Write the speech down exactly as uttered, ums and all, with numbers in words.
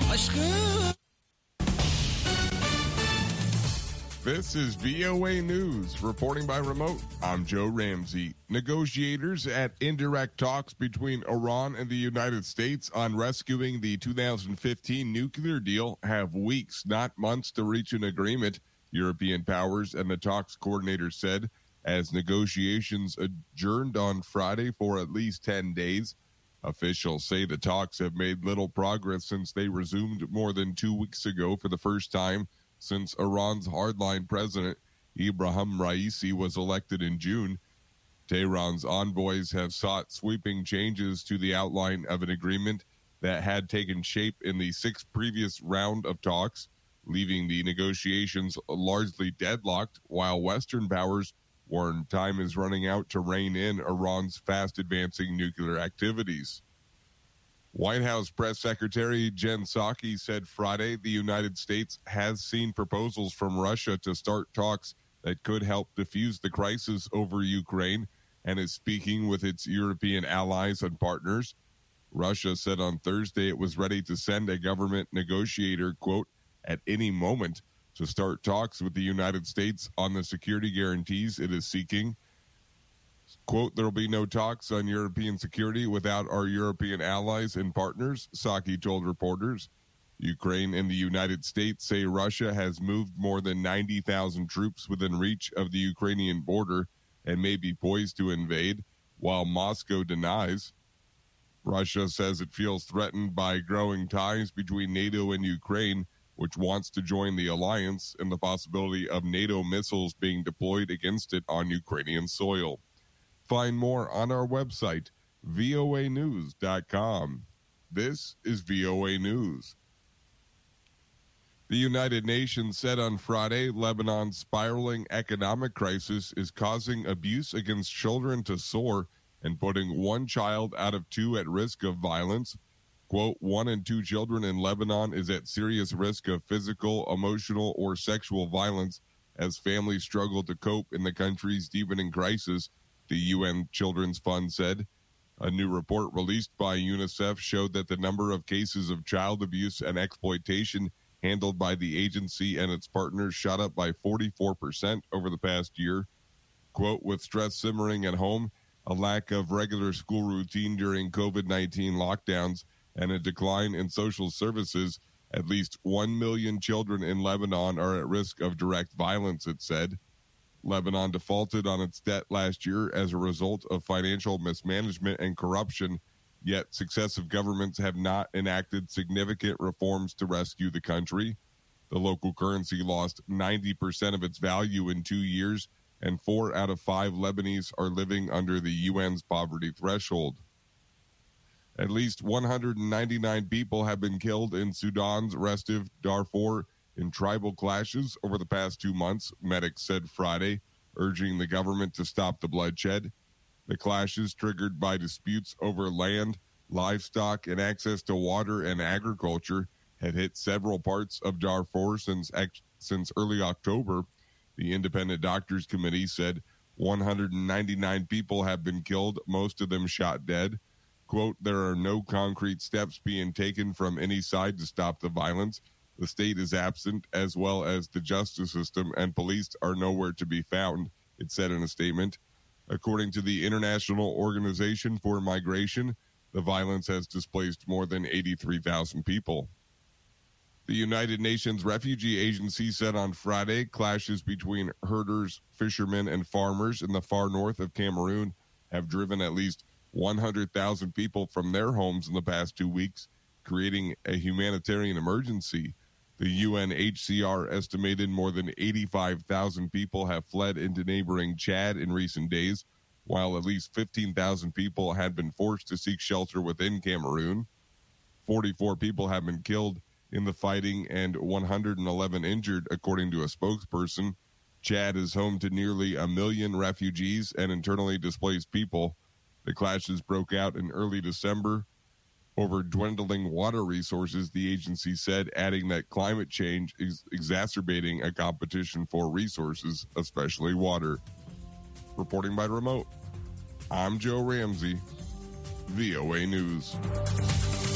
Aşkım. This is V O A News, reporting by remote. I'm Joe Ramsey. Negotiators at indirect talks between Iran and the United States on rescuing the two thousand fifteen nuclear deal have weeks, not months, to reach an agreement, European powers and the talks coordinator said, as negotiations adjourned on Friday for at least ten days. Officials say the talks have made little progress since they resumed more than two weeks ago for the first time since Iran's hardline president, Ibrahim Raisi, was elected in June. Tehran's envoys have sought sweeping changes to the outline of an agreement that had taken shape in the sixth previous round of talks, leaving the negotiations largely deadlocked, while Western powers warn time is running out to rein in Iran's fast-advancing nuclear activities. White House Press Secretary Jen Psaki said Friday the United States has seen proposals from Russia to start talks that could help defuse the crisis over Ukraine and is speaking with its European allies and partners. Russia said on Thursday it was ready to send a government negotiator, quote, at any moment to start talks with the United States on the security guarantees it is seeking. Quote, there will be no talks on European security without our European allies and partners, Psaki told reporters. Ukraine and the United States say Russia has moved more than ninety thousand troops within reach of the Ukrainian border and may be poised to invade, while Moscow denies. Russia says it feels threatened by growing ties between NATO and Ukraine, which wants to join the alliance, and the possibility of NATO missiles being deployed against it on Ukrainian soil. Find more on our website, V O A news dot com. This is V O A News. The United Nations said on Friday Lebanon's spiraling economic crisis is causing abuse against children to soar and putting one child out of two at risk of violence. Quote, one in two children in Lebanon is at serious risk of physical, emotional, or sexual violence as families struggle to cope in the country's deepening crisis, the U N Children's Fund said. A new report released by UNICEF showed that the number of cases of child abuse and exploitation handled by the agency and its partners shot up by forty-four percent over the past year. Quote, with stress simmering at home, a lack of regular school routine during COVID nineteen lockdowns, and a decline in social services, at least one million children in Lebanon are at risk of direct violence, it said. Lebanon defaulted on its debt last year as a result of financial mismanagement and corruption, yet successive governments have not enacted significant reforms to rescue the country. The local currency lost ninety percent of its value in two years, and four out of five Lebanese are living under the U N's poverty threshold. At least one hundred ninety-nine people have been killed in Sudan's restive Darfur in tribal clashes over the past two months, medics said Friday, urging the government to stop the bloodshed. The clashes, triggered by disputes over land, livestock, and access to water and agriculture, had hit several parts of Darfur since since early October. The Independent Doctors Committee said one hundred ninety-nine people have been killed, most of them shot dead. Quote, there are no concrete steps being taken from any side to stop the violence. The state is absent, as well as the justice system, and police are nowhere to be found, it said in a statement. According to the International Organization for Migration, the violence has displaced more than eighty-three thousand people. The United Nations Refugee Agency said on Friday clashes between herders, fishermen, and farmers in the far north of Cameroon have driven at least one hundred thousand people from their homes in the past two weeks, creating a humanitarian emergency. The U N H C R estimated more than eighty-five thousand people have fled into neighboring Chad in recent days, while at least fifteen thousand people had been forced to seek shelter within Cameroon. forty-four people have been killed in the fighting and one hundred eleven injured, according to a spokesperson. Chad is home to nearly a million refugees and internally displaced people. The clashes broke out in early December over dwindling water resources, the agency said, adding that climate change is exacerbating a competition for resources, especially water. Reporting by remote, I'm Joe Ramsey, V O A News.